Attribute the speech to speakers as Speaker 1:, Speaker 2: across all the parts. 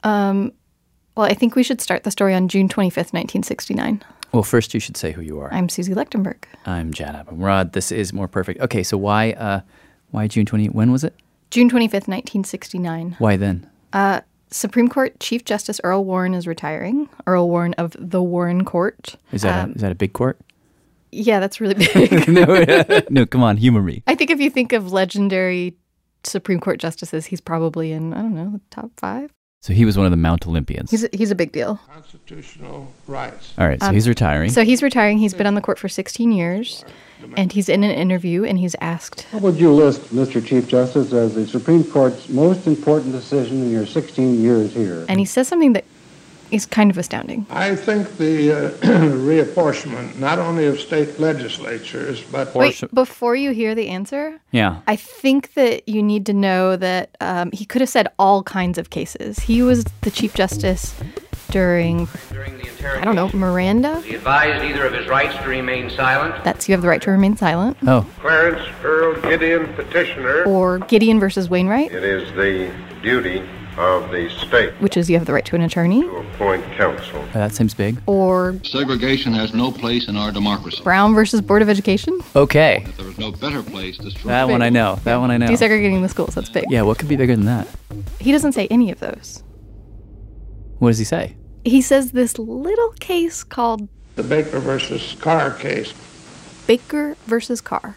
Speaker 1: Well, I think we should start the story on June 25th, 1969.
Speaker 2: Well, first you should say who you are.
Speaker 1: I'm Susie Lechtenberg.
Speaker 2: I'm Jad Abumrad. This is More Perfect. Okay, so why June 20? When was it?
Speaker 1: June 25th, 1969.
Speaker 2: Why then?
Speaker 1: Supreme Court Chief Justice Earl Warren is retiring. Earl Warren of the Warren Court.
Speaker 2: Is that a big court?
Speaker 1: Yeah, that's really big.
Speaker 2: No, come on, humor me.
Speaker 1: I think if you think of legendary Supreme Court justices, he's probably in, I don't know, the top 5.
Speaker 2: So he was one of the Mount Olympians.
Speaker 1: He's a big deal.
Speaker 3: Constitutional rights.
Speaker 2: All right, so he's retiring.
Speaker 1: So he's retiring. He's been on the court for 16 years, and he's in an interview, and he's asked,
Speaker 4: What would you list, Mr. Chief Justice, as the Supreme Court's most important decision in your 16 years here?
Speaker 1: And he says something that is kind of astounding.
Speaker 3: I think the reapportionment, not only of state legislatures, but...
Speaker 1: Wait, before you hear the answer,
Speaker 2: yeah,
Speaker 1: I think that you need to know that he could have said all kinds of cases. He was the Chief Justice during
Speaker 5: the interrogation,
Speaker 1: I don't know, Miranda?
Speaker 5: he advised either of his rights to remain silent.
Speaker 1: That's you have the right to remain silent.
Speaker 2: Oh.
Speaker 6: Clarence Earl Gideon, petitioner.
Speaker 1: Or Gideon versus Wainwright,
Speaker 6: It is the duty of the state
Speaker 1: which is you have the right to an attorney.
Speaker 6: to appoint counsel.
Speaker 2: That seems big.
Speaker 1: Or
Speaker 7: Segregation has no place in our democracy.
Speaker 1: Brown versus Board of Education.
Speaker 2: Okay.
Speaker 7: There is no better place to destroy.
Speaker 2: That one I know.
Speaker 1: Desegregating the schools, that's big.
Speaker 2: Yeah, what could be bigger than that?
Speaker 1: He doesn't say any of those.
Speaker 2: What does he say?
Speaker 1: He says this little case called
Speaker 3: The Baker versus Carr case.
Speaker 1: Baker versus Carr.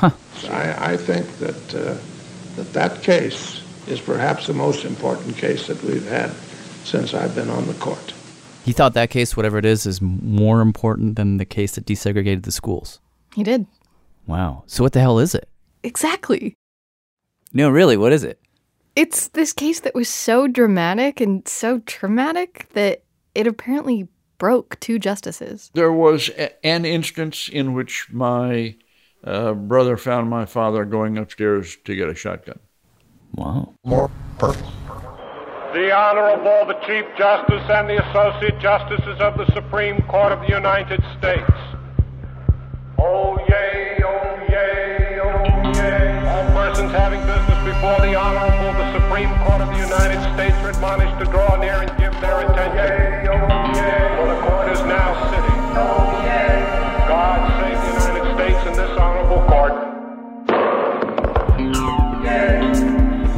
Speaker 3: I think that that case is perhaps the most important case that we've had since I've been on the court.
Speaker 2: He thought that case, whatever it is more important than the case that desegregated the schools.
Speaker 1: He did.
Speaker 2: Wow. So what the hell is it?
Speaker 1: Exactly.
Speaker 2: No, really, what is it?
Speaker 1: It's this case that was so dramatic and so traumatic that it apparently broke 2 justices.
Speaker 8: There was an instance in which my brother found my father going upstairs to get a shotgun.
Speaker 2: Wow.
Speaker 6: More perfect. The Honorable, the Chief Justice and the Associate Justices of the Supreme Court of the United States. Oh, yay, oh, yay, oh, yay. All persons having business before the Honorable, the Supreme Court of the United States are admonished to draw near and give their attention. Yay, oh, yay. For the court is now sitting. Oh, yay. God save the United States and this Honorable Court. Yay.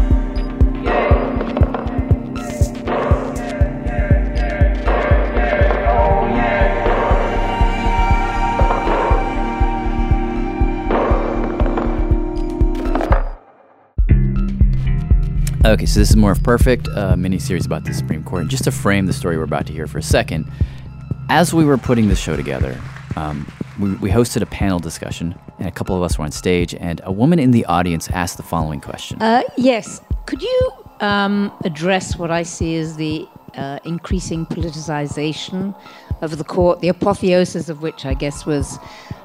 Speaker 2: Okay, so this is More Perfect, a mini-series about the Supreme Court. And just to frame the story we're about to hear for a second, as we were putting this show together, we hosted a panel discussion, and a couple of us were on stage, and a woman in the audience asked the following question.
Speaker 9: Yes. Could you address what I see as the increasing politicization of the court, the apotheosis of which I guess was,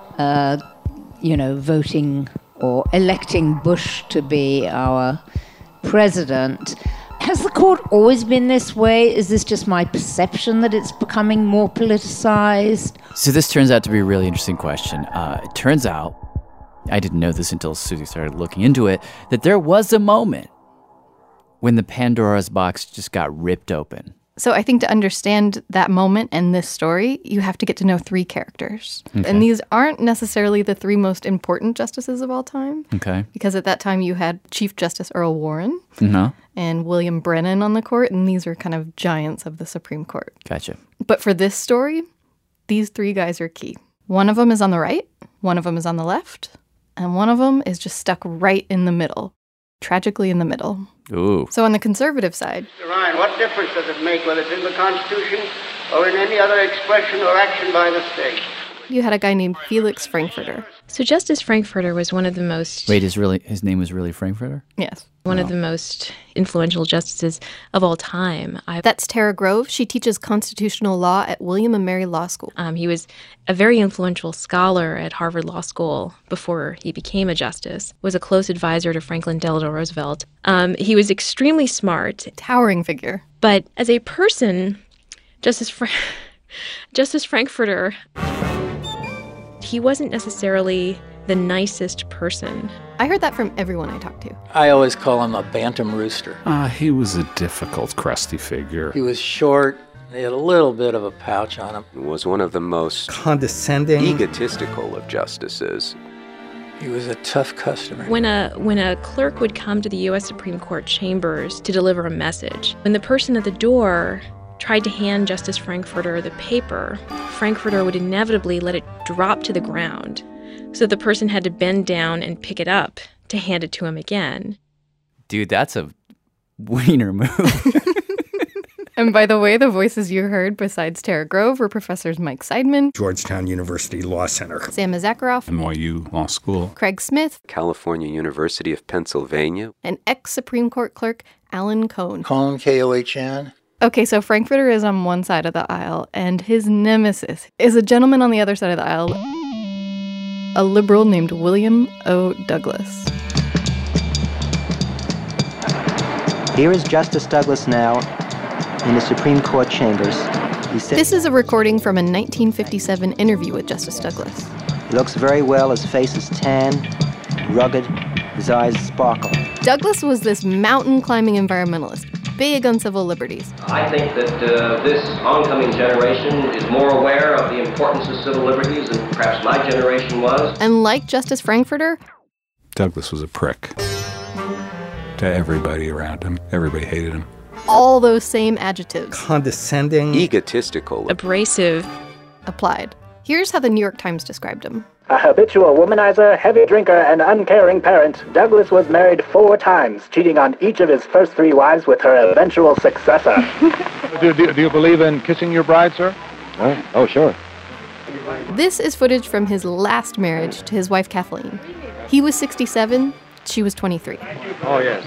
Speaker 9: voting or electing Bush to be our president. Has the court always been this way? Is this just my perception that it's becoming more politicized?
Speaker 2: So this turns out to be a really interesting question. It turns out, I didn't know this until Susie started looking into it, that there was a moment when the Pandora's box just got ripped open.
Speaker 1: So I think to understand that moment and this story, you have to get to know 3 characters.
Speaker 2: Okay.
Speaker 1: And these aren't necessarily the 3 most important justices of all time.
Speaker 2: Okay.
Speaker 1: Because at that time you had Chief Justice Earl Warren
Speaker 2: No.
Speaker 1: and William Brennan on the court, and these are kind of giants of the Supreme Court.
Speaker 2: Gotcha.
Speaker 1: But for this story, these 3 guys are key. One of them is on the right, one of them is on the left, and one of them is just stuck right in the middle. Tragically in the middle.
Speaker 2: Ooh.
Speaker 1: So on the conservative side,
Speaker 10: Mr. Ryan, what difference does it make whether it's in the Constitution or in any other expression or action by the state?
Speaker 1: you had a guy named Felix Frankfurter.
Speaker 11: So Justice Frankfurter was one of the most...
Speaker 2: Wait, his name was really Frankfurter?
Speaker 1: Yes.
Speaker 11: One of the most influential justices of all time.
Speaker 1: That's Tara Grove. She teaches constitutional law at William & Mary Law School.
Speaker 11: He was a very influential scholar at Harvard Law School before he became a justice, was a close advisor to Franklin Delano Roosevelt. He was extremely smart.
Speaker 1: Towering figure.
Speaker 11: But as a person, Justice Frankfurter, he wasn't necessarily the nicest person.
Speaker 1: I heard that from everyone I talked to.
Speaker 12: I always call him a bantam rooster.
Speaker 13: He was a difficult, crusty figure.
Speaker 12: He was short. He had a little bit of a pouch on him.
Speaker 14: He was one of the most
Speaker 15: condescending,
Speaker 14: egotistical of justices.
Speaker 12: He was a tough customer.
Speaker 11: When a clerk would come to the U.S. Supreme Court chambers to deliver a message, when the person at the door tried to hand Justice Frankfurter the paper, Frankfurter would inevitably let it drop to the ground, so the person had to bend down and pick it up to hand it to him again.
Speaker 2: Dude, that's a wiener move.
Speaker 1: And by the way, the voices you heard besides Tara Grove were Professors Mike Seidman,
Speaker 15: Georgetown University Law Center,
Speaker 1: Sam Zakharoff,
Speaker 13: NYU Law School,
Speaker 1: Craig Smith,
Speaker 14: California University of Pennsylvania,
Speaker 1: and ex-Supreme Court clerk Alan Cohn.
Speaker 12: Cohn, K-O-H-N.
Speaker 1: Okay, so Frankfurter is on one side of the aisle, and his nemesis is a gentleman on the other side of the aisle, a liberal named William O. Douglas.
Speaker 16: Here is Justice Douglas now in the Supreme Court chambers. He said,
Speaker 1: this is a recording from a 1957 interview with Justice Douglas.
Speaker 16: He looks very well. His face is tan, rugged, his eyes sparkle.
Speaker 1: Douglas was this mountain-climbing environmentalist, big on civil liberties.
Speaker 5: I think that this oncoming generation is more aware of the importance of civil liberties than perhaps my generation was.
Speaker 1: And like Justice Frankfurter,
Speaker 13: Douglas was a prick to everybody around him. Everybody hated him.
Speaker 1: All those same adjectives.
Speaker 15: Condescending,
Speaker 14: egotistical,
Speaker 11: abrasive,
Speaker 1: applied. Here's how the New York Times described him.
Speaker 17: A habitual womanizer, heavy drinker, and uncaring parent, Douglas was married 4 times, cheating on each of his first 3 wives with her eventual successor.
Speaker 18: Do you believe in kissing your bride, sir?
Speaker 4: Oh, sure.
Speaker 1: This is footage from his last marriage to his wife, Kathleen. He was 67, she was 23.
Speaker 18: Oh, yes.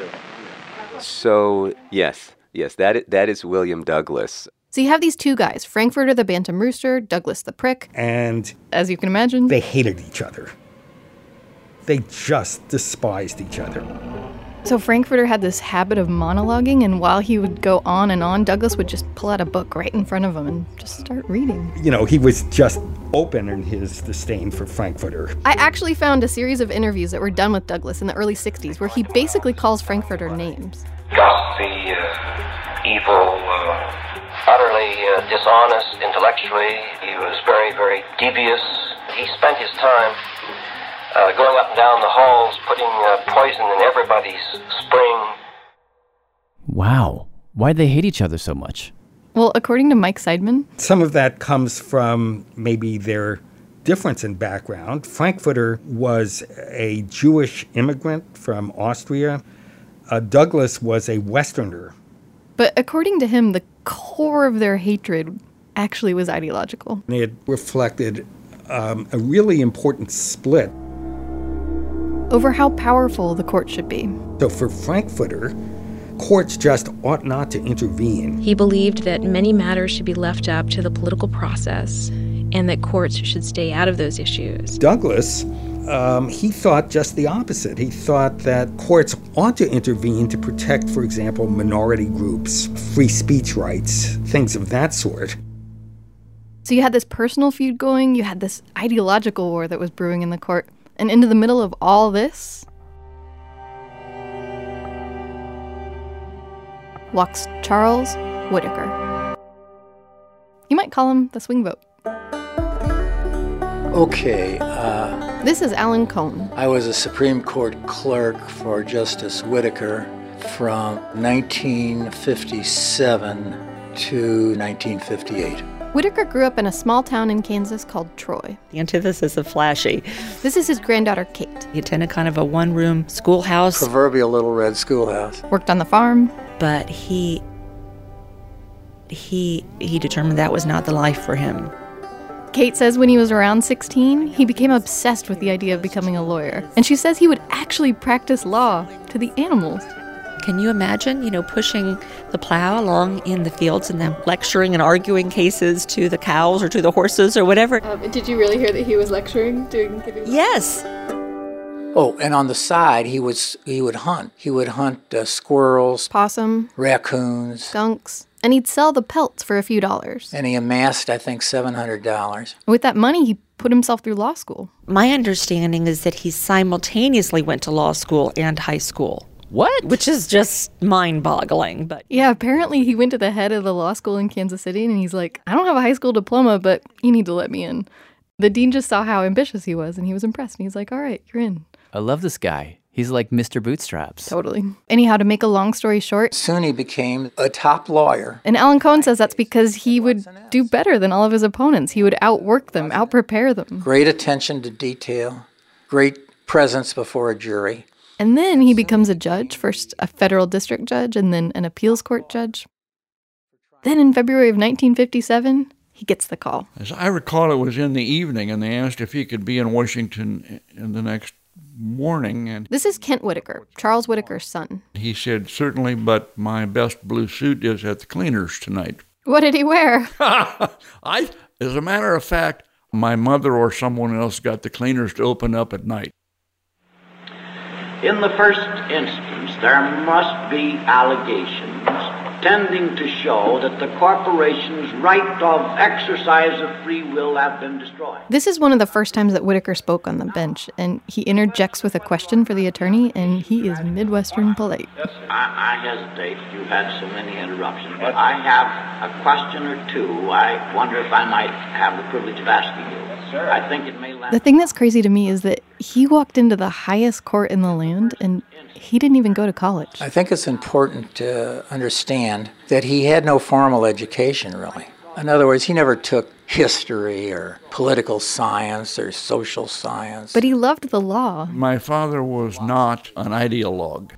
Speaker 14: So, yes, that is William Douglas.
Speaker 1: So you have these two guys, Frankfurter the bantam rooster, Douglas the prick.
Speaker 15: And
Speaker 1: as you can imagine,
Speaker 15: they hated each other. They just despised each other.
Speaker 1: So Frankfurter had this habit of monologuing, and while he would go on and on, Douglas would just pull out a book right in front of him and just start reading.
Speaker 15: You know, he was just open in his disdain for Frankfurter.
Speaker 1: I actually found a series of interviews that were done with Douglas in the early 60s where he basically calls Frankfurter names.
Speaker 19: Gossipy, evil, utterly dishonest intellectually. He was very, very devious. He spent his time going up and down the halls, putting poison in everybody's spring.
Speaker 2: Wow. Why'd they hate each other so much?
Speaker 1: Well, according to Mike Seidman,
Speaker 15: some of that comes from maybe their difference in background. Frankfurter was a Jewish immigrant from Austria. Douglas was a Westerner.
Speaker 1: But according to him, the core of their hatred actually was ideological.
Speaker 15: It reflected a really important split
Speaker 1: over how powerful the court should be.
Speaker 15: So for Frankfurter, courts just ought not to intervene.
Speaker 11: He believed that many matters should be left up to the political process and that courts should stay out of those issues.
Speaker 15: Douglas, he thought just the opposite. He thought that courts ought to intervene to protect, for example, minority groups, free speech rights, things of that sort.
Speaker 1: So you had this personal feud going, you had this ideological war that was brewing in the court, and into the middle of all this walks Charles Whittaker. You might call him the swing vote.
Speaker 12: Okay.
Speaker 1: This is Alan Cohn.
Speaker 12: I was a Supreme Court clerk for Justice Whittaker from 1957 to 1958.
Speaker 1: Whittaker grew up in a small town in Kansas called Troy.
Speaker 20: The antithesis of flashy.
Speaker 1: This is his granddaughter, Kate.
Speaker 20: He attended kind of a one-room schoolhouse.
Speaker 12: Proverbial little red schoolhouse.
Speaker 1: Worked on the farm.
Speaker 20: But he determined that was not the life for him.
Speaker 1: Kate says when he was around 16, he became obsessed with the idea of becoming a lawyer. And she says he would actually practice law to the animals.
Speaker 20: Can you imagine, pushing the plow along in the fields and then lecturing and arguing cases to the cows or to the horses or whatever?
Speaker 1: Did you really hear that he was lecturing?
Speaker 20: Yes.
Speaker 12: Oh, and on the side, he would hunt. He would hunt squirrels,
Speaker 1: possum,
Speaker 12: raccoons,
Speaker 1: skunks, and he'd sell the pelts for a few dollars.
Speaker 12: And he amassed, I think, $700.
Speaker 1: With that money, he put himself through law school.
Speaker 20: My understanding is that he simultaneously went to law school and high school.
Speaker 2: What?
Speaker 20: Which is just mind-boggling. But
Speaker 1: yeah, apparently he went to the head of the law school in Kansas City, and he's like, I don't have a high school diploma, but you need to let me in. The dean just saw how ambitious he was, and he was impressed. And he's like, all right, you're in.
Speaker 2: I love this guy. He's like Mr. Bootstraps.
Speaker 1: Totally. Anyhow, to make a long story short,
Speaker 12: soon he became a top lawyer.
Speaker 1: And Alan Cohen says that's because he would do better than all of his opponents. He would outwork them, outprepare them.
Speaker 12: Great attention to detail, great presence before a jury.
Speaker 1: And then he becomes a judge, first a federal district judge and then an appeals court judge. Then in February of 1957, he gets the call.
Speaker 8: As I recall, it was in the evening, and they asked if he could be in Washington in the next morning. And
Speaker 1: this is Kent Whitaker, Charles Whitaker's son.
Speaker 8: He said, certainly, but my best blue suit is at the cleaners tonight.
Speaker 1: What did he wear?
Speaker 8: As a matter of fact, my mother or someone else got the cleaners to open up at night.
Speaker 21: In the first instance, there must be allegations tending to show that the corporation's right of exercise of free will have been destroyed.
Speaker 1: This is one of the first times that Whitaker spoke on the bench, and he interjects with a question for the attorney, and he is Midwestern polite.
Speaker 21: I hesitate. You've had so many interruptions, but I have a question or two. I wonder if I might have the privilege of asking you. I think it may last.
Speaker 1: The thing that's crazy to me is that he walked into the highest court in the land, and he didn't even go to college.
Speaker 12: I think it's important to understand that he had no formal education, really. In other words, he never took history or political science or social science.
Speaker 1: But he loved the law.
Speaker 8: My father was not an ideologue.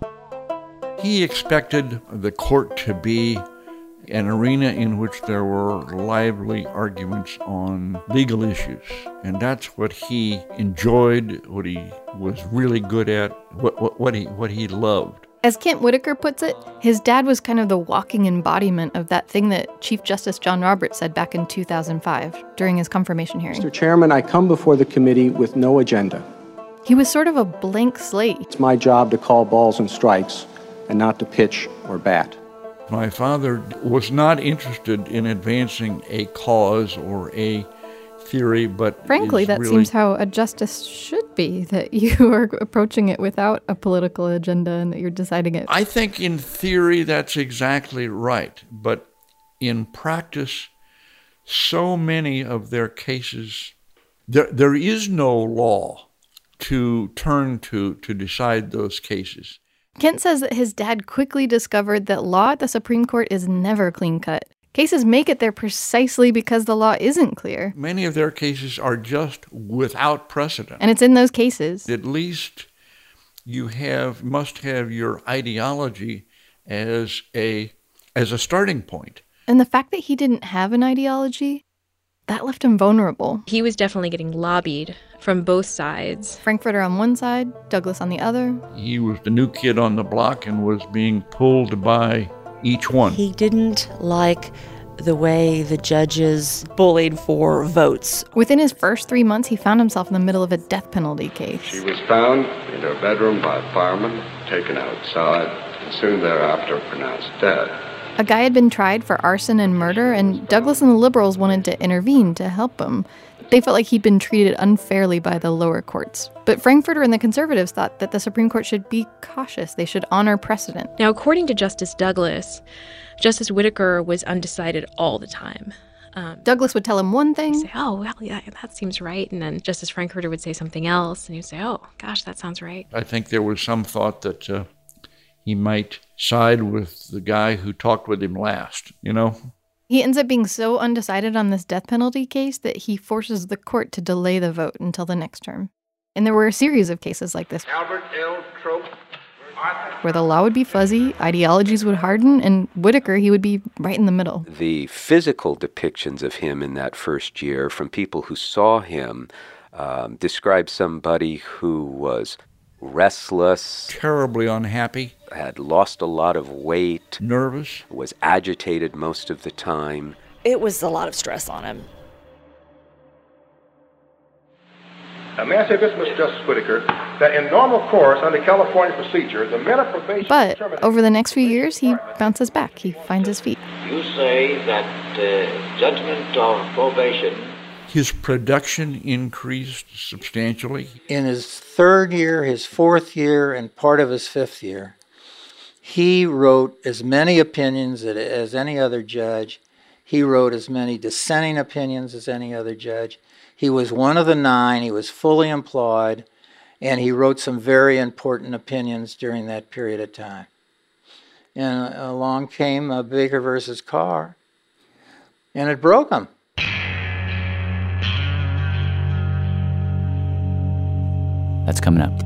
Speaker 8: He expected the court to be an arena in which there were lively arguments on legal issues. And that's what he enjoyed, what he was really good at, what he loved.
Speaker 1: As Kent Whitaker puts it, his dad was kind of the walking embodiment of that thing that Chief Justice John Roberts said back in 2005 during his confirmation hearing.
Speaker 22: Mr. Chairman, I come before the committee with no agenda.
Speaker 1: He was sort of a blank slate.
Speaker 22: It's my job to call balls and strikes and not to pitch or bat.
Speaker 8: My father was not interested in advancing a cause or a theory, but
Speaker 1: frankly, that seems how a justice should be, that you are approaching it without a political agenda and that you're deciding it.
Speaker 8: I think in theory that's exactly right, but in practice, so many of their cases, there is no law to turn to decide those cases.
Speaker 1: Kent says that his dad quickly discovered that law at the Supreme Court is never clean-cut. Cases make it there precisely because the law isn't clear.
Speaker 8: Many of their cases are just without precedent.
Speaker 1: And it's in those cases.
Speaker 8: At least you must have your ideology as a starting point.
Speaker 1: And the fact that he didn't have an ideology, that left him vulnerable.
Speaker 11: He was definitely getting lobbied from both sides.
Speaker 1: Frankfurter on one side, Douglas on the other.
Speaker 8: He was the new kid on the block and was being pulled by each one.
Speaker 20: He didn't like the way the judges bullied for votes.
Speaker 1: Within his first 3 months, he found himself in the middle of a death penalty case.
Speaker 23: She was found in her bedroom by a fireman, taken outside, and soon thereafter pronounced dead.
Speaker 1: A guy had been tried for arson and murder, and Douglas and the liberals wanted to intervene to help him. They felt like he'd been treated unfairly by the lower courts. But Frankfurter and the conservatives thought that the Supreme Court should be cautious. They should honor precedent.
Speaker 11: Now, according to Justice Douglas, Justice Whitaker was undecided all the time.
Speaker 1: Douglas would tell him one thing.
Speaker 11: He'd say, oh, well, yeah, that seems right. And then Justice Frankfurter would say something else. And he'd say, oh, gosh, that sounds right.
Speaker 8: I think there was some thought that he might side with the guy who talked with him last, you know?
Speaker 1: He ends up being so undecided on this death penalty case that he forces the court to delay the vote until the next term. And there were a series of cases like this
Speaker 6: Albert L. Trope,
Speaker 1: where the law would be fuzzy, ideologies would harden, and Whitaker, he would be right in the middle.
Speaker 14: The physical depictions of him in that first year from people who saw him described somebody who was restless,
Speaker 8: terribly unhappy,
Speaker 14: had lost a lot of weight,
Speaker 8: nervous,
Speaker 14: was agitated most of the time.
Speaker 20: It was a lot of stress on him.
Speaker 6: May I say this, Mr. Justice Whitaker, that in normal course under California procedure, the men of probation...
Speaker 1: But over the next few years, he bounces back. He finds his feet.
Speaker 21: You say that judgment of probation
Speaker 8: His production increased substantially.
Speaker 12: In his third year, his fourth year, and part of his fifth year, he wrote as many opinions as any other judge. He wrote as many dissenting opinions as any other judge. He was one of the 9. He was fully employed, and he wrote some very important opinions during that period of time. And along came Baker versus Carr, and it broke him.
Speaker 2: That's coming up.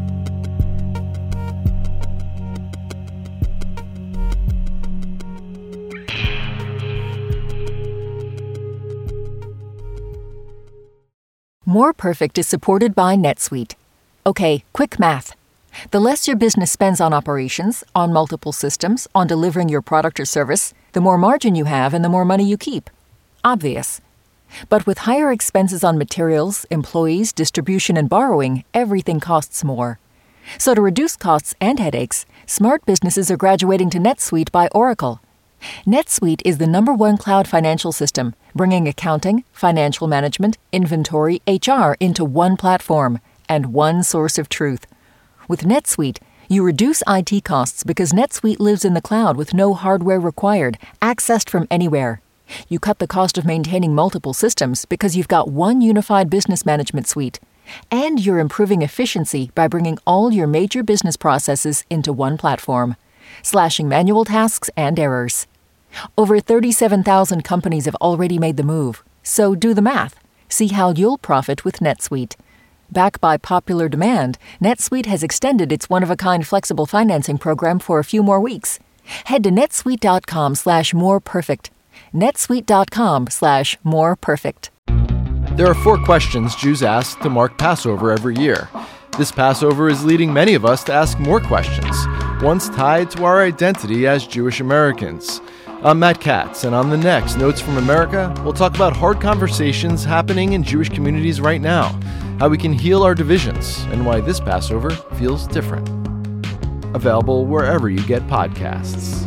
Speaker 3: More Perfect is supported by NetSuite. Okay, quick math. The less your business spends on operations, on multiple systems, on delivering your product or service, the more margin you have and the more money you keep. Obvious. But with higher expenses on materials, employees, distribution, and borrowing, everything costs more. So to reduce costs and headaches, smart businesses are graduating to NetSuite by Oracle. NetSuite is the #1 cloud financial system, bringing accounting, financial management, inventory, HR into one platform and one source of truth. With NetSuite, you reduce IT costs because NetSuite lives in the cloud with no hardware required, accessed from anywhere. You cut the cost of maintaining multiple systems because you've got one unified business management suite. And you're improving efficiency by bringing all your major business processes into one platform, slashing manual tasks and errors. Over 37,000 companies have already made the move, so do the math. See how you'll profit with NetSuite. Backed by popular demand, NetSuite has extended its one-of-a-kind flexible financing program for a few more weeks. Head to netsuite.com/moreperfect. netsuite.com/moreperfect.
Speaker 7: There are 4 questions Jews ask to mark Passover every year. This Passover is leading many of us to ask more questions, ones tied to our identity as Jewish Americans. I'm Matt Katz, and on the next Notes from America, we'll talk about hard conversations happening in Jewish communities right now, how we can heal our divisions, and why this Passover feels different. Available wherever you get podcasts.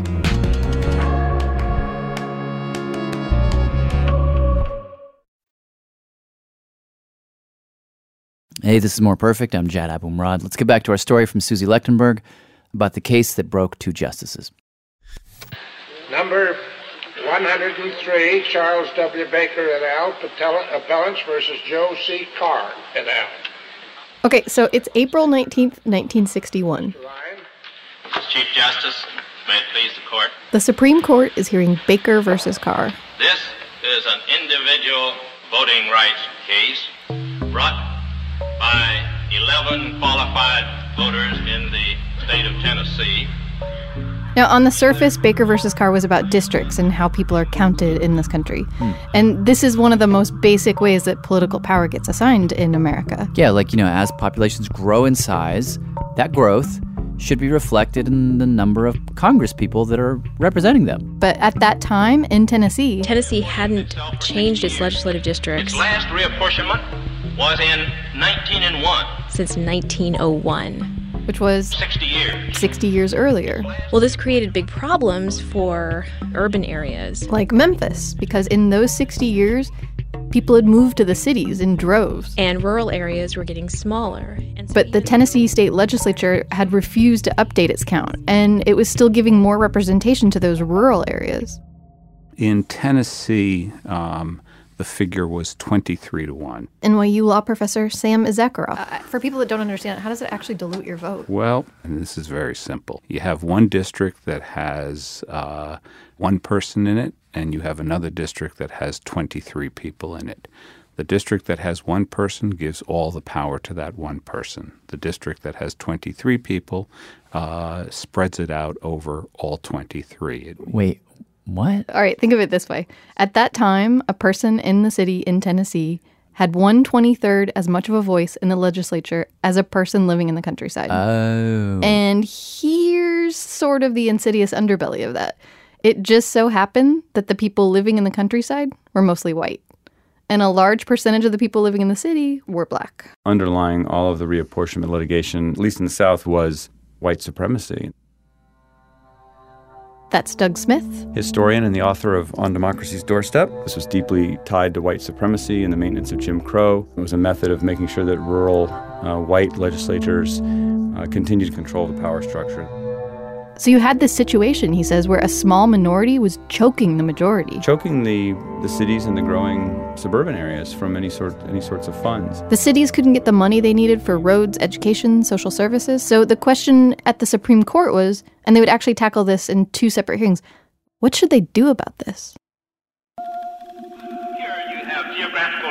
Speaker 2: Hey, this is More Perfect. I'm Jad Abumrad. Let's get back to our story from Susie Lechtenberg about the case that broke 2 justices.
Speaker 6: Number 103, Charles W. Baker et al., appellants versus Joe C. Carr et al.
Speaker 1: Okay, so it's April 19th, 1961.
Speaker 9: Mr. Chief Justice, may it please the court.
Speaker 1: The Supreme Court is hearing Baker versus Carr.
Speaker 9: This is an individual voting rights case brought by 11 qualified voters in the state of Tennessee.
Speaker 1: Now, on the surface, Baker versus Carr was about districts and how people are counted in this country. And this is one of the most basic ways that political power gets assigned in America.
Speaker 2: Yeah, like, as populations grow in size, that growth should be reflected in the number of Congress people that are representing them.
Speaker 1: But at that time in Tennessee
Speaker 11: hadn't changed its legislative districts.
Speaker 9: Its last reapportionment was in 1901.
Speaker 11: Since 1901.
Speaker 1: Which was 60 years earlier.
Speaker 11: Well, this created big problems for urban areas.
Speaker 1: Like Memphis, because in those 60 years, people had moved to the cities in droves.
Speaker 11: And rural areas were getting smaller.
Speaker 1: But the Tennessee state legislature had refused to update its count, and it was still giving more representation to those rural areas.
Speaker 13: In Tennessee, the figure was 23-1.
Speaker 1: NYU law professor Sam Issacharoff. For people that don't understand, how does it actually dilute your vote?
Speaker 13: Well, and this is very simple. You have one district that has one person in it, and you have another district that has 23 people in it. The district that has one person gives all the power to that one person. The district that has 23 people spreads it out over all 23.
Speaker 2: Wait. What?
Speaker 1: All right, think of it this way. At that time, a person in the city in Tennessee had 1/23 as much of a voice in the legislature as a person living in the countryside.
Speaker 2: Oh.
Speaker 1: And here's sort of the insidious underbelly of that. It just so happened that the people living in the countryside were mostly white. And a large percentage of the people living in the city were black.
Speaker 24: Underlying all of the reapportionment litigation, at least in the South, was white supremacy.
Speaker 1: That's Doug Smith,
Speaker 24: historian and the author of On Democracy's Doorstep. This was deeply tied to white supremacy and the maintenance of Jim Crow. It was a method of making sure that rural white legislatures continued to control the power structure.
Speaker 1: So you had this situation, he says, where a small minority was choking the majority.
Speaker 24: Choking the cities and the growing suburban areas from any sorts of funds.
Speaker 1: The cities couldn't get the money they needed for roads, education, social services. So the question at the Supreme Court was, and they would actually tackle this in 2 separate hearings, what should they do about this?
Speaker 9: Here you have geographical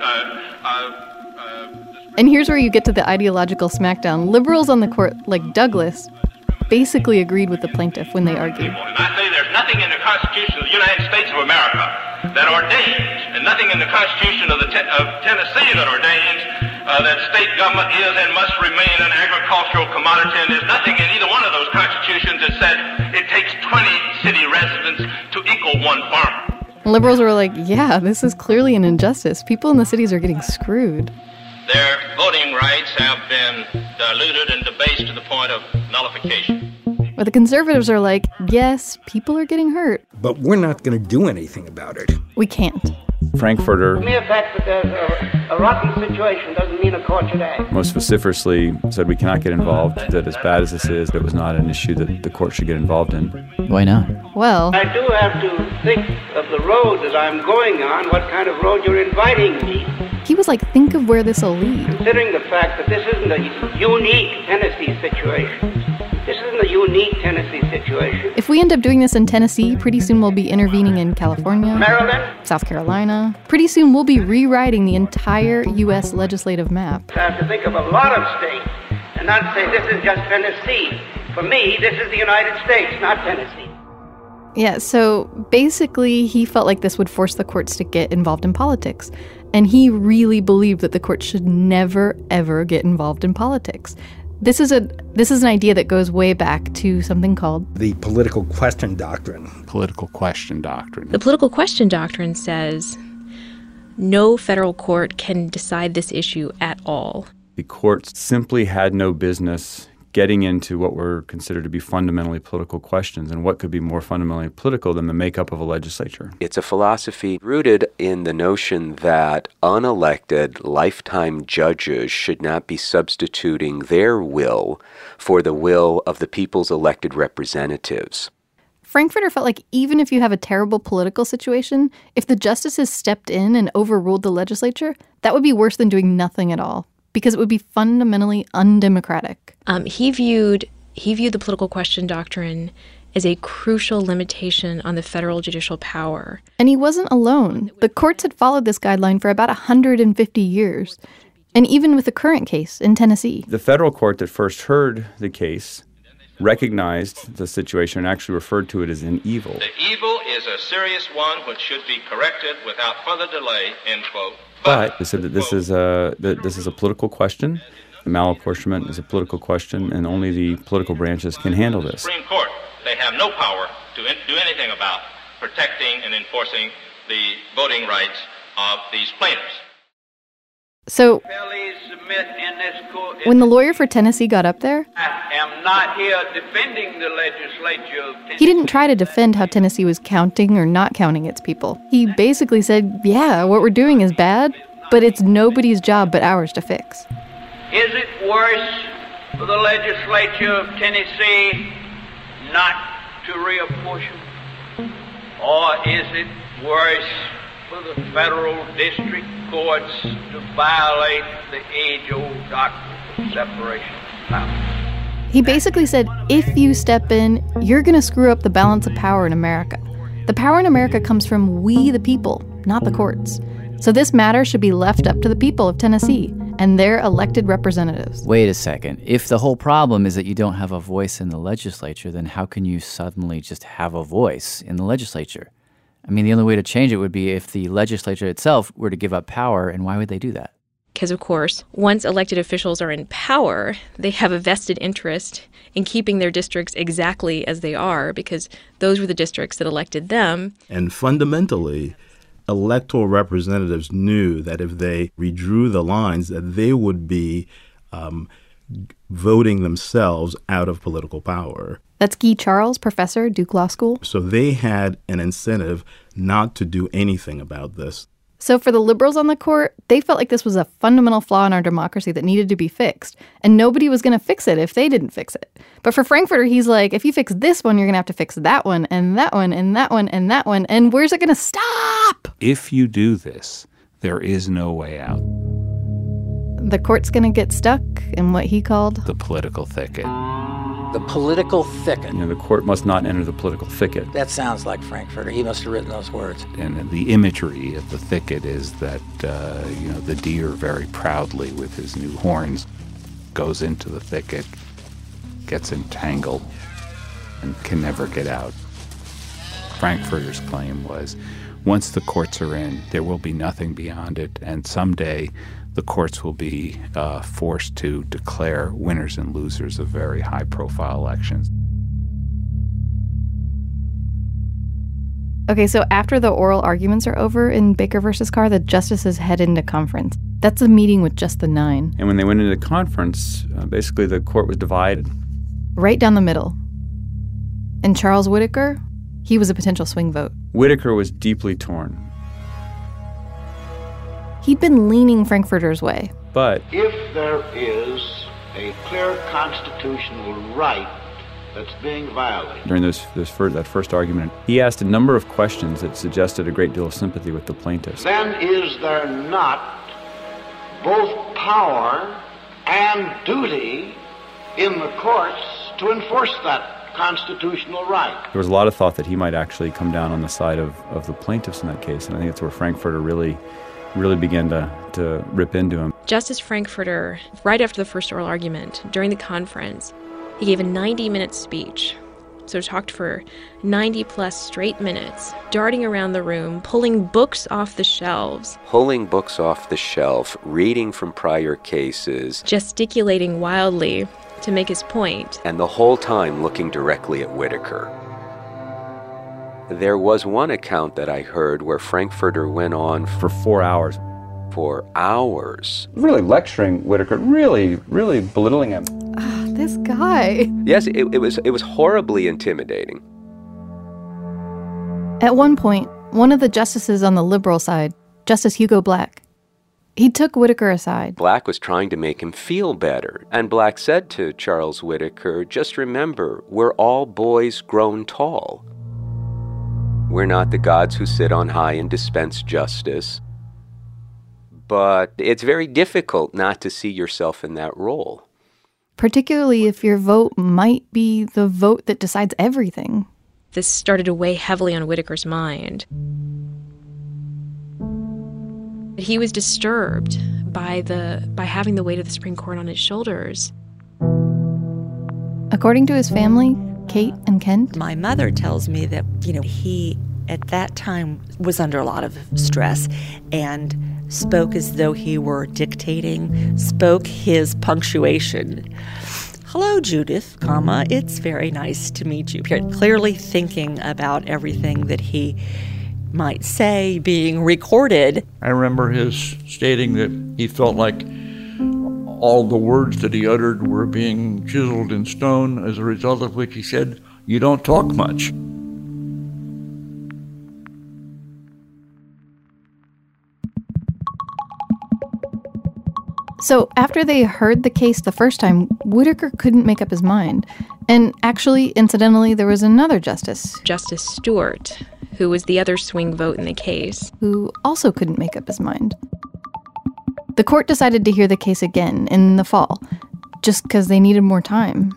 Speaker 1: And here's where you get to the ideological smackdown. Liberals on the court, like Douglas, basically agreed with the plaintiff when they argued.
Speaker 9: I say there's nothing in the Constitution of the United States of America that ordains, and nothing in the Constitution of Tennessee that ordains that state government is and must remain an agricultural commodity, and there's nothing in either one of those constitutions that said it takes 20 city residents to equal one farmer.
Speaker 1: Liberals were like, yeah, this is clearly an injustice. People in the cities are getting screwed.
Speaker 9: Their voting rights have been diluted and debased to the point of nullification.
Speaker 1: But the conservatives are like, yes, people are getting hurt.
Speaker 15: But we're not going to do anything about it.
Speaker 1: We can't.
Speaker 24: Frankfurter,
Speaker 21: The mere fact that there's a rotten situation doesn't mean a court should act.
Speaker 24: most vociferously said we cannot get involved, that as bad as this is, it was not an issue that the court should get involved in.
Speaker 2: Why not?
Speaker 1: Well,
Speaker 21: I do have to think of the road that I'm going on, what kind of road you're inviting me.
Speaker 1: he was like, think of where this will lead.
Speaker 21: Considering the fact that this isn't a unique Tennessee situation. This isn't a unique Tennessee situation.
Speaker 1: If we end up doing this in Tennessee, pretty soon we'll be intervening in California,
Speaker 21: Maryland,
Speaker 1: South Carolina. Pretty soon we'll be rewriting the entire U.S. legislative map.
Speaker 21: I have to think of a lot of states and not say this is just Tennessee. For me, this is the United States, not Tennessee.
Speaker 1: Yeah, so basically he felt like this would force the courts to get involved in politics. And he really believed that the courts should never, ever get involved in politics. This is an idea that goes way back to something called
Speaker 15: the political question doctrine.
Speaker 13: Political question doctrine.
Speaker 11: The political question doctrine says no federal court can decide this issue at all.
Speaker 24: The courts simply had no business getting into what were considered to be fundamentally political questions, and what could be more fundamentally political than the makeup of a legislature.
Speaker 14: It's a philosophy rooted in the notion that unelected lifetime judges should not be substituting their will for the will of the people's elected representatives.
Speaker 1: Frankfurter felt like even if you have a terrible political situation, if the justices stepped in and overruled the legislature, that would be worse than doing nothing at all, because it would be fundamentally undemocratic.
Speaker 11: He viewed the political question doctrine as a crucial limitation on the federal judicial power.
Speaker 1: And he wasn't alone. The courts had followed this guideline for about 150 years. And even with the current case in Tennessee.
Speaker 24: The federal court that first heard the case recognized the situation and actually referred to it as an evil.
Speaker 9: The evil is a serious one which should be corrected without further delay, end quote.
Speaker 24: But they said that this is a political question. Malapportionment is a political question, and only the political branches can handle this.
Speaker 9: Supreme Court, they have no power to do anything about protecting and enforcing the voting rights of these plaintiffs.
Speaker 1: So, when the lawyer for Tennessee got up there,
Speaker 21: I am not here defending the legislature of Tennessee.
Speaker 1: he didn't try to defend how Tennessee was counting or not counting its people. He basically said, yeah, what we're doing is bad, but it's nobody's job but ours to fix.
Speaker 21: Is it worse for the legislature of Tennessee not to reapportion? Or is it worse for the federal district courts to violate the age-old doctrine of separation of powers?
Speaker 1: He basically said, if you step in, you're going to screw up the balance of power in America. The power in America comes from we, the people, not the courts. So this matter should be left up to the people of Tennessee and their elected representatives.
Speaker 2: Wait a second. If the whole problem is that you don't have a voice in the legislature, then how can you suddenly just have a voice in the legislature? I mean, the only way to change it would be if the legislature itself were to give up power, and why would they do that?
Speaker 11: Because, of course, once elected officials are in power, they have a vested interest in keeping their districts exactly as they are, because those were the districts that elected them.
Speaker 5: And fundamentally, electoral representatives knew that if they redrew the lines, that they would be voting themselves out of political power.
Speaker 1: That's Guy Charles, professor, Duke Law School.
Speaker 5: So they had an incentive not to do anything about this.
Speaker 1: So for the liberals on the court, they felt like this was a fundamental flaw in our democracy that needed to be fixed. And nobody was going to fix it if they didn't fix it. But for Frankfurter, he's like, if you fix this one, you're going to have to fix that one, and that one, and that one, and that one. And where's it going to stop?
Speaker 13: If you do this, there is no way out.
Speaker 1: The court's going to get stuck in what he called
Speaker 13: the political thicket.
Speaker 12: The political thicket.
Speaker 24: The court must not enter the political thicket.
Speaker 12: That sounds like Frankfurter. He must have written those words.
Speaker 13: And the imagery of the thicket is that, the deer very proudly with his new horns goes into the thicket, gets entangled, and can never get out. Frankfurter's claim was, once the courts are in, there will be nothing beyond it, and someday the courts will be forced to declare winners and losers of very high-profile elections.
Speaker 1: Okay, so after the oral arguments are over in Baker versus Carr, the justices head into conference. That's a meeting with just the 9.
Speaker 24: And when they went into conference, basically the court was divided.
Speaker 1: Right down the middle. And Charles Whittaker, he was a potential swing vote.
Speaker 24: Whittaker was deeply torn.
Speaker 1: He'd been leaning Frankfurter's way.
Speaker 24: But
Speaker 4: if there is a clear constitutional right that's being violated.
Speaker 24: During that first argument, he asked a number of questions that suggested a great deal of sympathy with the plaintiffs.
Speaker 4: Then is there not both power and duty in the courts to enforce that constitutional right?
Speaker 24: There was a lot of thought that he might actually come down on the side of the plaintiffs in that case, and I think that's where Frankfurter really began to rip into him.
Speaker 11: Justice Frankfurter, right after the first oral argument, during the conference, he gave a 90-minute speech. So talked for 90-plus straight minutes, darting around the room, pulling books off the shelves.
Speaker 14: Pulling books off the shelf, reading from prior cases.
Speaker 11: Gesticulating wildly to make his point.
Speaker 14: And the whole time looking directly at Whittaker. There was one account that I heard where Frankfurter went on
Speaker 24: for 4 hours.
Speaker 14: 4 hours.
Speaker 24: Really lecturing Whittaker, really belittling him.
Speaker 1: This guy.
Speaker 14: Yes, it was horribly intimidating.
Speaker 1: At one point, one of the justices on the liberal side, Justice Hugo Black, he took Whittaker aside.
Speaker 14: Black was trying to make him feel better. And Black said to Charles Whittaker, just remember, we're all boys grown tall. We're not the gods who sit on high and dispense justice. But it's very difficult not to see yourself in that role.
Speaker 1: Particularly if your vote might be the vote that decides everything.
Speaker 11: This started to weigh heavily on Whittaker's mind. He was disturbed by having the weight of the Supreme Court on his shoulders.
Speaker 1: According to his family, Kate and Kent,
Speaker 20: my mother tells me that, he at that time was under a lot of stress and spoke as though he were dictating, spoke his punctuation. Hello, Judith, it's very nice to meet you. Clearly thinking about everything that he might say being recorded.
Speaker 8: I remember his stating that he felt like all the words that he uttered were being chiseled in stone, as a result of which he said, "You don't talk much."
Speaker 1: So after they heard the case the first time, Whittaker couldn't make up his mind. And actually, incidentally, there was another justice.
Speaker 11: Justice Stewart, who was the other swing vote in the case.
Speaker 1: Who also couldn't make up his mind. The court decided to hear the case again in the fall, just because they needed more time.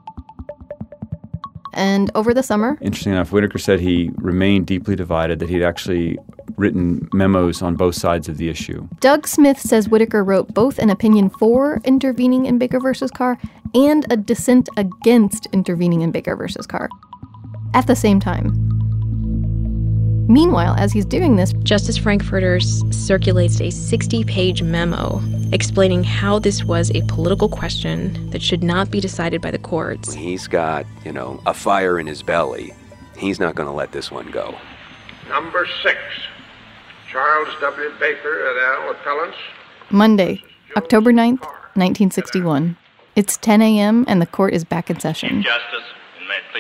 Speaker 1: And over the summer...
Speaker 24: Interesting enough, Whittaker said he remained deeply divided, that he'd actually written memos on both sides of the issue.
Speaker 1: Doug Smith says Whittaker wrote both an opinion for intervening in Baker v. Carr and a dissent against intervening in Baker v. Carr at the same time. Meanwhile, as he's doing this,
Speaker 11: Justice Frankfurter circulates a 60-page memo explaining how this was a political question that should not be decided by the courts.
Speaker 14: He's got, a fire in his belly. He's not going to let this one go.
Speaker 6: Number 6, Charles W. Baker et al. Appellants.
Speaker 1: Monday, October 9th, 1961. It's 10 a.m. and the court is back in session.
Speaker 9: Chief Justice, and may it please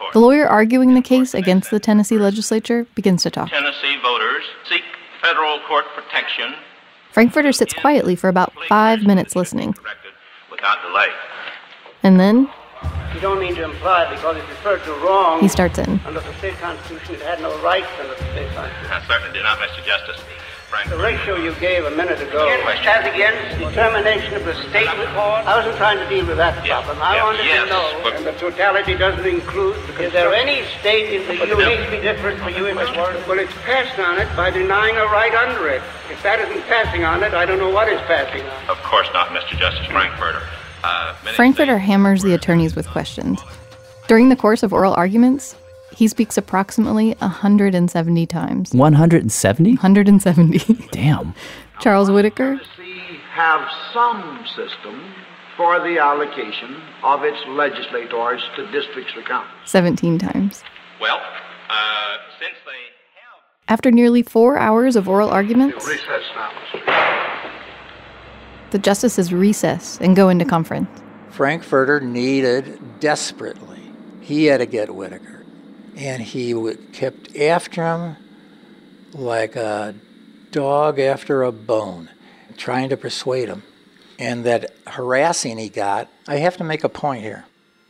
Speaker 1: The lawyer arguing the case against the Tennessee legislature begins to talk.
Speaker 9: Tennessee voters seek federal court protection
Speaker 1: Frankfurter sits quietly for about 5 minutes listening.
Speaker 9: without delay.
Speaker 1: And then
Speaker 10: You don't mean to imply because it referred to wrong.
Speaker 1: he starts in.
Speaker 10: Under the state constitution, it had no rights under the state constitution.
Speaker 9: I certainly do not, Mr. Justice.
Speaker 10: The ratio you gave a minute ago as against determination of the state court. I wasn't trying to deal with that problem. I wanted to know, and the totality doesn't include, is there any state in the Union makes me different for you in this world? Well, it's passed on it by denying a right under it. If that isn't passing on it, I don't know what is passing on it.
Speaker 9: Of course not, Mr. Justice Frankfurter.
Speaker 1: Frankfurter hammers the attorneys with questions. During the course of oral arguments, he speaks approximately 170 times.
Speaker 2: 170?
Speaker 1: 170.
Speaker 2: Damn.
Speaker 1: Charles Whitaker
Speaker 4: Have some system for the allocation of its legislators to districts or counties.
Speaker 1: 17 times.
Speaker 9: Well, since they
Speaker 1: After nearly 4 hours of oral arguments,
Speaker 4: Recess now.
Speaker 1: the justices recess and go into conference.
Speaker 12: Frankfurter needed desperately. He had to get Whitaker. And he kept after him like a dog after a bone, trying to persuade him. And that harassing he got, I have to make a point here.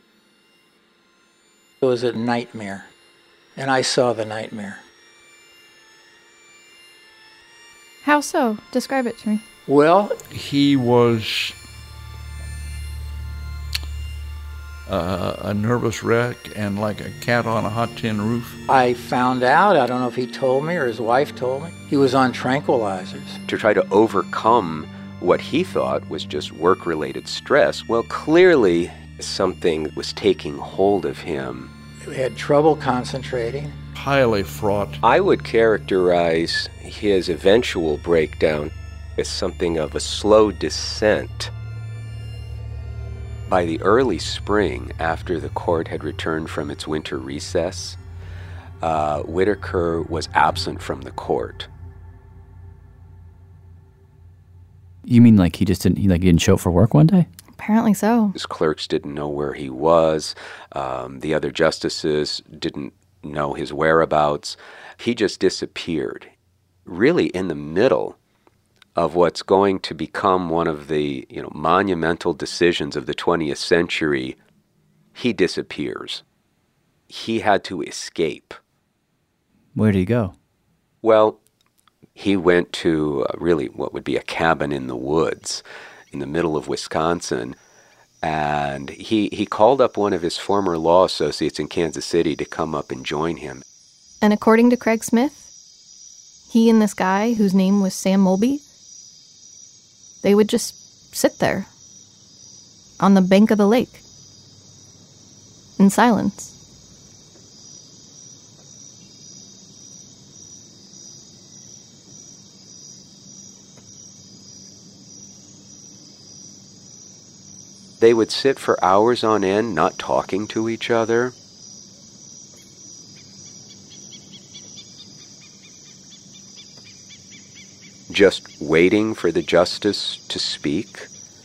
Speaker 12: It was a nightmare. And I saw the nightmare.
Speaker 1: How so? Describe it to me.
Speaker 12: Well,
Speaker 8: he was a nervous wreck and like a cat on a hot tin roof.
Speaker 12: I found out, I don't know if he told me or his wife told me, he was on tranquilizers.
Speaker 14: To try to overcome what he thought was just work-related stress, well, clearly something was taking hold of him.
Speaker 12: He had trouble concentrating.
Speaker 8: Highly fraught.
Speaker 14: I would characterize his eventual breakdown as something of a slow descent. By the early spring, after the court had returned from its winter recess, Whitaker was absent from the court.
Speaker 2: You mean like he didn't show up for work one day?
Speaker 1: Apparently so.
Speaker 14: His clerks didn't know where he was. The other justices didn't know his whereabouts. He just disappeared, really in the middle of what's going to become one of the monumental decisions of the 20th century. He disappears. He had to escape.
Speaker 2: Where did he go?
Speaker 14: Well, he went to really what would be a cabin in the woods in the middle of Wisconsin, and he called up one of his former law associates in Kansas City to come up and join him.
Speaker 1: And according to Craig Smith, he and this guy, whose name was Sam Mulby, they would just sit there on the bank of the lake in silence.
Speaker 14: They would sit for hours on end, not talking to each other. Just waiting for the justice to speak.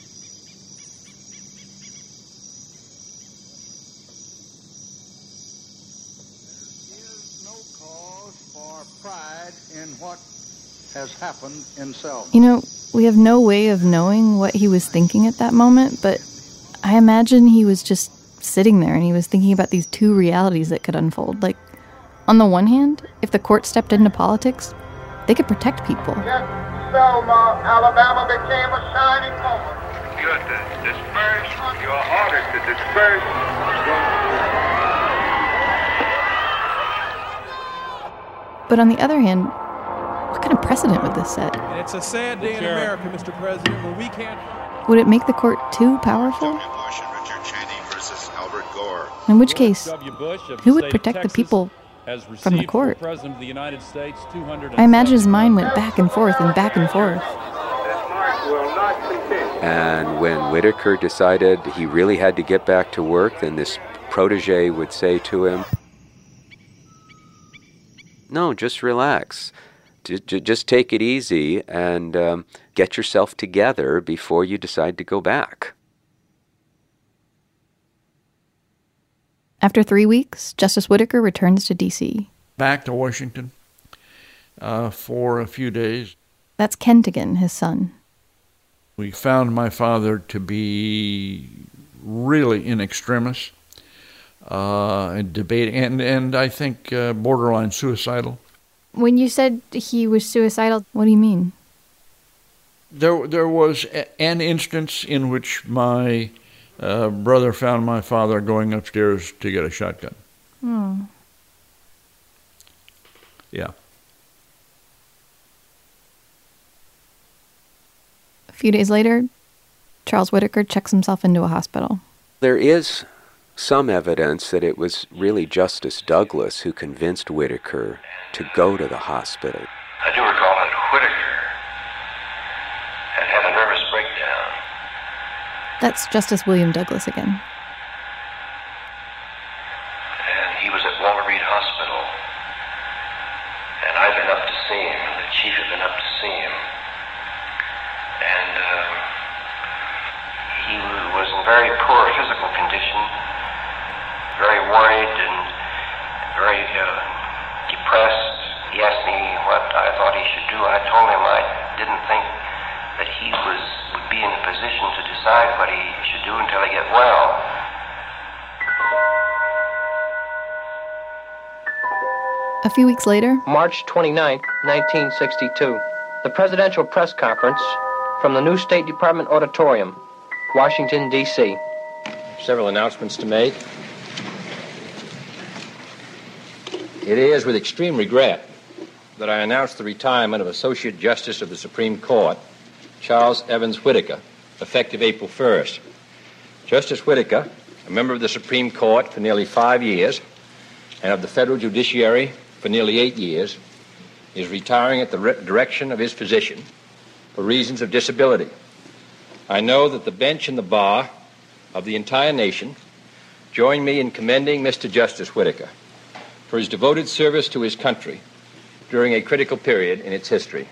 Speaker 16: In what has happened in Selma.
Speaker 1: You know, we have no way of knowing what he was thinking at that moment, but I imagine he was just sitting there and he was thinking about these two realities that could unfold. Like, on the one hand, if the court stepped into politics, they could protect people.
Speaker 17: Selma, Alabama became a shining moment.
Speaker 9: You are to disperse. You are ordered to disperse.
Speaker 1: But on the other hand, what kind of precedent would this set?
Speaker 18: And it's a sad day in America, Mr. President, when we can't...
Speaker 1: Would it make the court too powerful? In which case, who would protect the people from the court? I imagine his mind went back and forth and back and forth.
Speaker 14: And when Whitaker decided he really had to get back to work, then this protege would say to him, "No, just relax. Just take it easy and get yourself together before you decide to go back."
Speaker 1: After 3 weeks, Justice Whittaker returns to D.C.
Speaker 8: Back to Washington for a few days.
Speaker 1: That's Kentigin, his son.
Speaker 8: We found my father to be really in extremis, and debating, and I think borderline suicidal.
Speaker 1: When you said he was suicidal, what do you mean?
Speaker 8: There was an instance in which my brother found my father going upstairs to get a shotgun.
Speaker 1: Oh.
Speaker 8: Yeah.
Speaker 1: A few days later, Charles Whittaker checks himself into a hospital.
Speaker 14: There is some evidence that it was really Justice Douglas who convinced Whittaker to go to the hospital.
Speaker 3: I do recall that Whittaker had a nervous breakdown.
Speaker 1: That's Justice William Douglas again.
Speaker 3: And he was at Walter Reed Hospital. And I'd been up to see him. The chief had been up to see him. And he was in very poor physical condition, very worried and very depressed. He asked me what I thought he should do. I told him I didn't think that he would be in a position to decide what he should do until he get well.
Speaker 1: A few weeks later,
Speaker 19: March 29, 1962, the Presidential Press Conference from the new State Department Auditorium, Washington, D.C.
Speaker 22: Several announcements to make. It is with extreme regret that I announce the retirement of Associate Justice of the Supreme Court, Charles Evans Whittaker, effective April 1st. Justice Whittaker, a member of the Supreme Court for nearly 5 years and of the federal judiciary for nearly 8 years, is retiring at the direction of his physician for reasons of disability. I know that the bench and the bar of the entire nation join me in commending Mr. Justice Whittaker for his devoted service to his country during a critical period in its history.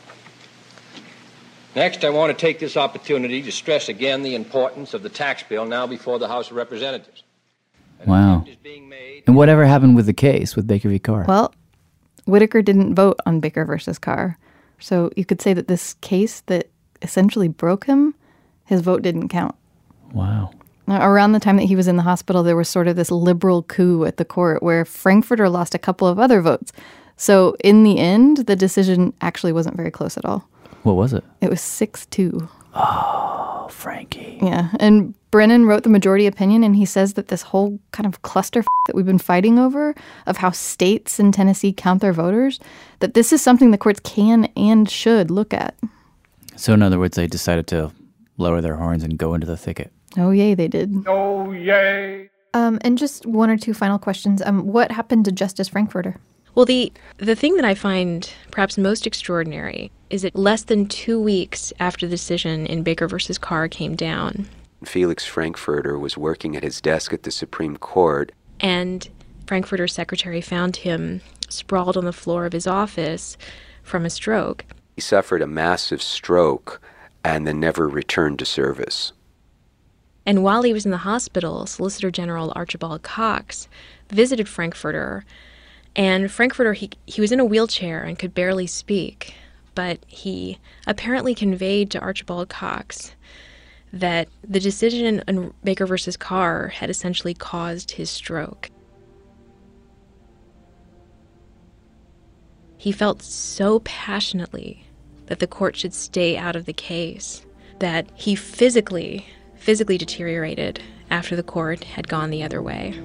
Speaker 22: Next, I want to take this opportunity to stress again the importance of the tax bill now before the House of Representatives.
Speaker 2: Wow. And whatever happened with the case with Baker v. Carr?
Speaker 1: well, Whittaker didn't vote on Baker versus Carr. So you could say that this case that essentially broke him, his vote didn't count.
Speaker 2: Wow.
Speaker 1: Now, around the time that he was in the hospital, there was sort of this liberal coup at the court where Frankfurter lost a couple of other votes. So in the end, the decision actually wasn't very close at all.
Speaker 2: What was it?
Speaker 1: It was 6-2.
Speaker 2: Oh, Frankie.
Speaker 1: Yeah, and Brennan wrote the majority opinion, and he says that this whole kind of cluster that we've been fighting over of how states in Tennessee count their voters, that this is something the courts can and should look at.
Speaker 2: So in other words, they decided to lower their horns and go into the thicket.
Speaker 1: Oh, yay, they did.
Speaker 6: Oh, yay.
Speaker 1: And just one or two final questions. What happened to Justice Frankfurter?
Speaker 11: Well, the thing that I find perhaps most extraordinary is that less than 2 weeks after the decision in Baker versus Carr came down,
Speaker 14: Felix Frankfurter was working at his desk at the Supreme Court.
Speaker 11: And Frankfurter's secretary found him sprawled on the floor of his office from a stroke.
Speaker 14: He suffered a massive stroke and then never returned to service.
Speaker 11: And while he was in the hospital, Solicitor General Archibald Cox visited Frankfurter. And Frankfurter, he was in a wheelchair and could barely speak. But he apparently conveyed to Archibald Cox that the decision in Baker versus Carr had essentially caused his stroke. He felt so passionately that the court should stay out of the case that he physically deteriorated after the court had gone the other way.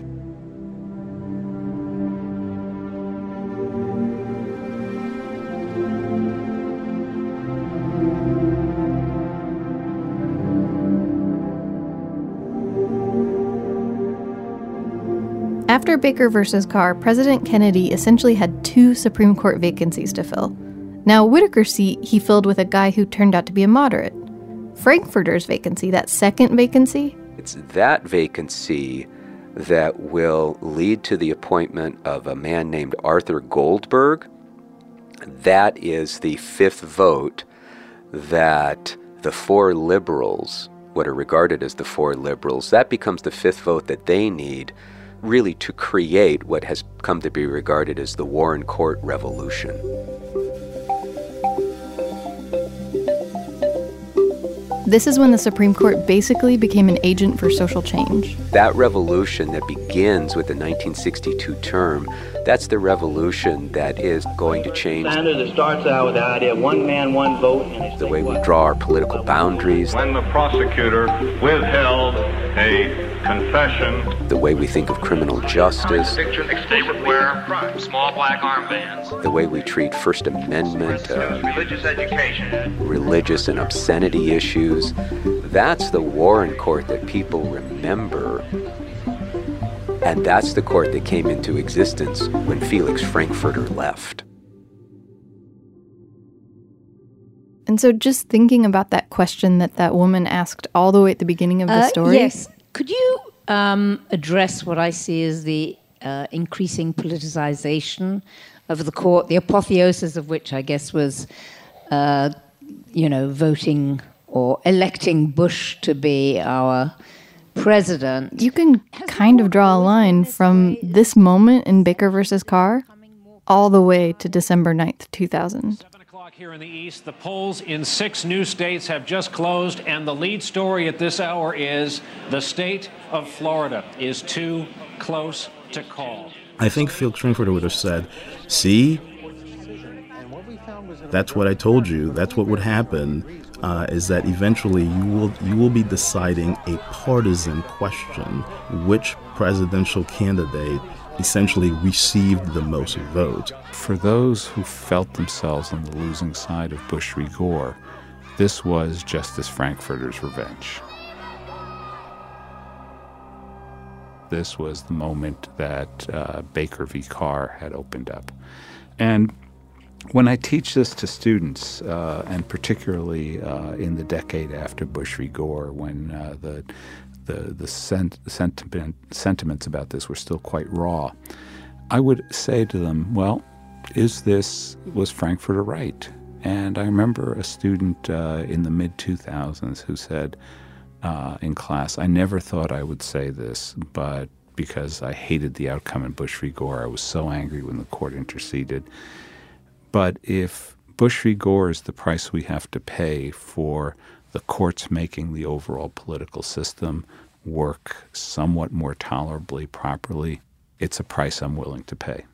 Speaker 1: After Baker versus Carr, President Kennedy essentially had 2 Supreme Court vacancies to fill. Now, Whittaker's seat he filled with a guy who turned out to be a moderate. Frankfurter's vacancy, that second vacancy,
Speaker 14: It's that vacancy that will lead to the appointment of a man named Arthur Goldberg. That is the 5th vote that the 4 liberals, what are regarded as the 4 liberals, that becomes the 5th vote that they need really to create what has come to be regarded as the Warren Court Revolution.
Speaker 1: This is when the Supreme Court basically became an agent for social change.
Speaker 14: That revolution that begins with the 1962 term, that's the revolution that is going to change
Speaker 10: Standard that starts out with the idea of one man, one vote. And
Speaker 14: the way we draw our political boundaries.
Speaker 6: When the prosecutor withheld a confession.
Speaker 14: The way we think of criminal justice.
Speaker 9: They would wear small black armbands.
Speaker 14: The way we treat First Amendment,
Speaker 9: religious education.
Speaker 14: Religious and obscenity issues. That's the Warren Court that people remember. And that's the court that came into existence when Felix Frankfurter left.
Speaker 1: And so just thinking about that question that woman asked all the way at the beginning of the story.
Speaker 7: Yes. Could you address what I see as the increasing politicization of the court, the apotheosis of which I guess was, voting or electing Bush to be our president?
Speaker 1: You can kind of draw a line from this moment in Baker versus Carr all the way to December 9th, 2000.
Speaker 15: 7 o'clock here in the East. The polls in 6 new states have just closed, and the lead story at this hour is the state of Florida is too close to call.
Speaker 5: I think Felix Frankfurter would have said, see, that's what I told you. That's what would happen, is that eventually you will be deciding a partisan question, which presidential candidate essentially received the most votes.
Speaker 13: For those who felt themselves on the losing side of Bush v. Gore, this was Justice Frankfurter's revenge. This was the moment that Baker v. Carr had opened up. And when I teach this to students, and particularly in the decade after Bush v. Gore, when the sentiments about this were still quite raw, I would say to them, well, was Frankfurter right? And I remember a student in the mid-2000s who said in class, I never thought I would say this, but because I hated the outcome in Bush v. Gore, I was so angry when the court interceded. But if Bush v. Gore is the price we have to pay for the courts making the overall political system work somewhat more tolerably, properly, it's a price I'm willing to pay.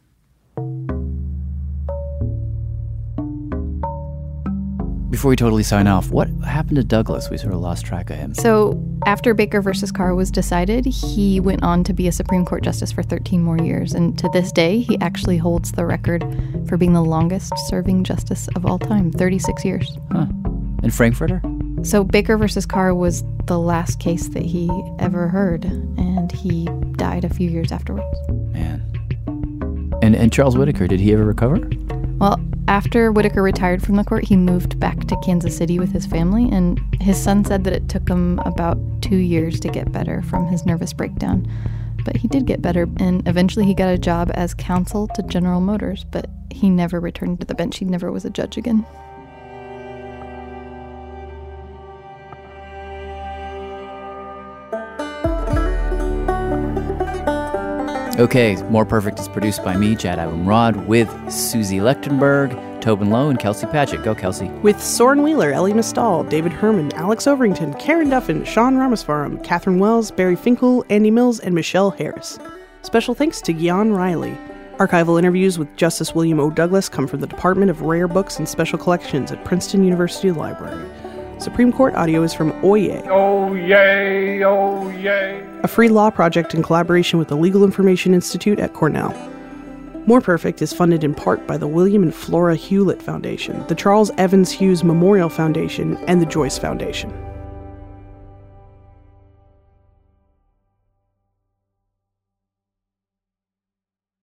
Speaker 2: Before we totally sign off, what happened to Douglas? We sort of lost track of him.
Speaker 1: So after Baker versus Carr was decided, he went on to be a Supreme Court justice for 13 more years. And to this day, he actually holds the record for being the longest serving justice of all time, 36 years.
Speaker 2: Huh. And Frankfurter?
Speaker 1: So Baker versus Carr was the last case that he ever heard, and he died a few years afterwards.
Speaker 2: Man. And Charles Whitaker, did he ever recover?
Speaker 1: Well, after Whitaker retired from the court, he moved back to Kansas City with his family, and his son said that it took him about 2 years to get better from his nervous breakdown. But he did get better, and eventually he got a job as counsel to General Motors, but he never returned to the bench. He never was a judge again.
Speaker 2: Okay, More Perfect is produced by me, Jad Abumrad, with Susie Lechtenberg, Tobin Lowe, and Kelsey Padgett. Go, Kelsey.
Speaker 21: With Soren Wheeler, Ellie Mistal, David Herman, Alex Overington, Karen Duffin, Sean Ramasvaram, Catherine Wells, Barry Finkel, Andy Mills, and Michelle Harris. Special thanks to Gian Riley. Archival interviews with Justice William O. Douglas come from the Department of Rare Books and Special Collections at Princeton University Library. Supreme Court audio is from Oyez.
Speaker 6: Oh, yay, oh, yay.
Speaker 21: A free law project in collaboration with the Legal Information Institute at Cornell. More Perfect is funded in part by the William and Flora Hewlett Foundation, the Charles Evans Hughes Memorial Foundation, and the Joyce Foundation.